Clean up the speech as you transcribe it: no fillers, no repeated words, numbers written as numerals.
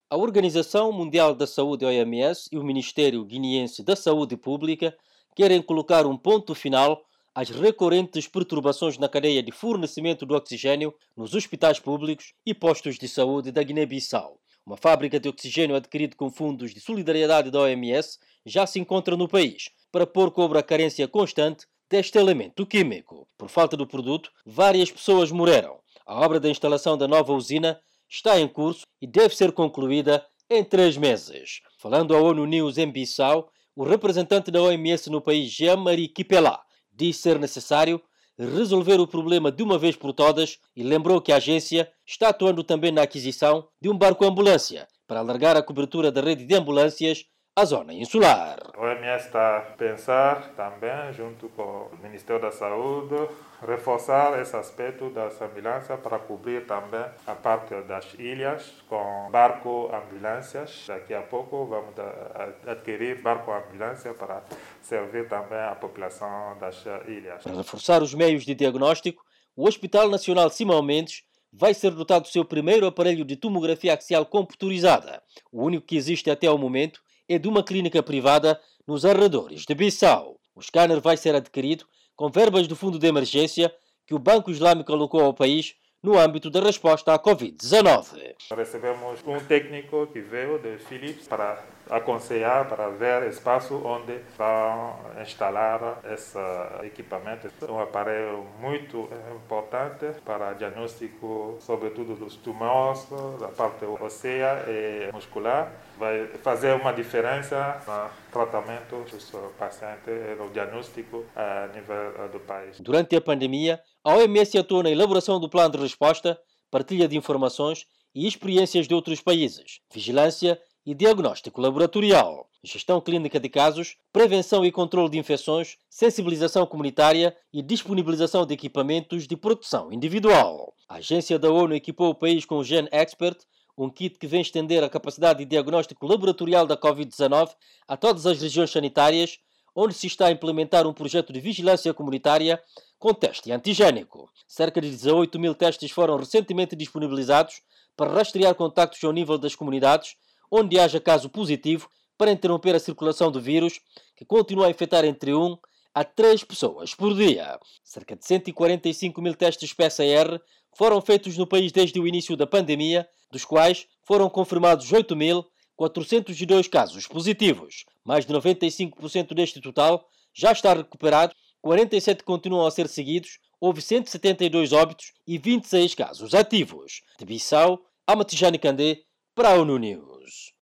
A Organização Mundial da Saúde, OMS, e o Ministério Guineense da Saúde Pública querem colocar um ponto final às recorrentes perturbações na cadeia de fornecimento do oxigênio nos hospitais públicos e postos de saúde da Guiné-Bissau. Uma fábrica de oxigênio adquirida com fundos de solidariedade da OMS já se encontra no país para pôr cobre à carência constante deste elemento químico. Por falta do produto, várias pessoas morreram. A obra da instalação da nova usina está em curso e deve ser concluída em 3 meses. Falando à ONU News em Bissau, o representante da OMS no país, Jean-Marie Kipela, disse ser necessário resolver o problema de uma vez por todas e lembrou que a agência está atuando também na aquisição de um barco-ambulância para alargar a cobertura da rede de ambulâncias à zona insular. O OMS está a pensar também, junto com o Ministério da Saúde, reforçar esse aspecto das ambulâncias para cobrir também a parte das ilhas com barco-ambulâncias. Daqui a pouco vamos adquirir barco-ambulância para servir também a população das ilhas. Para reforçar os meios de diagnóstico, o Hospital Nacional Simão Mendes vai ser dotado do seu primeiro aparelho de tomografia axial computurizada. O único que existe até ao momento é de uma clínica privada nos arredores de Bissau. O scanner vai ser adquirido com verbas do Fundo de Emergência que o Banco Islâmico alocou ao país no âmbito da resposta à Covid-19. Recebemos um técnico que veio de Philips para aconselhar, para ver espaço onde vão instalar esse equipamento. Um aparelho muito importante para diagnóstico, sobretudo dos tumores, da parte óssea e muscular. Vai fazer uma diferença no tratamento dos pacientes e no diagnóstico a nível do país. Durante a pandemia, a OMS atuou na elaboração do plano de resposta, partilha de informações e experiências de outros países, vigilância e diagnóstico laboratorial, gestão clínica de casos, prevenção e controle de infecções, sensibilização comunitária e disponibilização de equipamentos de proteção individual. A agência da ONU equipou o país com o Gen Expert, um kit que vem estender a capacidade de diagnóstico laboratorial da Covid-19 a todas as regiões sanitárias, onde se está a implementar um projeto de vigilância comunitária com teste antigênico. Cerca de 18 mil testes foram recentemente disponibilizados para rastrear contactos ao nível das comunidades, onde haja caso positivo, para interromper a circulação do vírus, que continua a infectar entre 1 a 3 pessoas por dia. Cerca de 145 mil testes PCR foram feitos no país desde o início da pandemia, dos quais foram confirmados 8.402 casos positivos. Mais de 95% deste total já está recuperado, 47 continuam a ser seguidos, houve 172 óbitos e 26 casos ativos. De Bissau, Amatijane Candé, para a ONU News.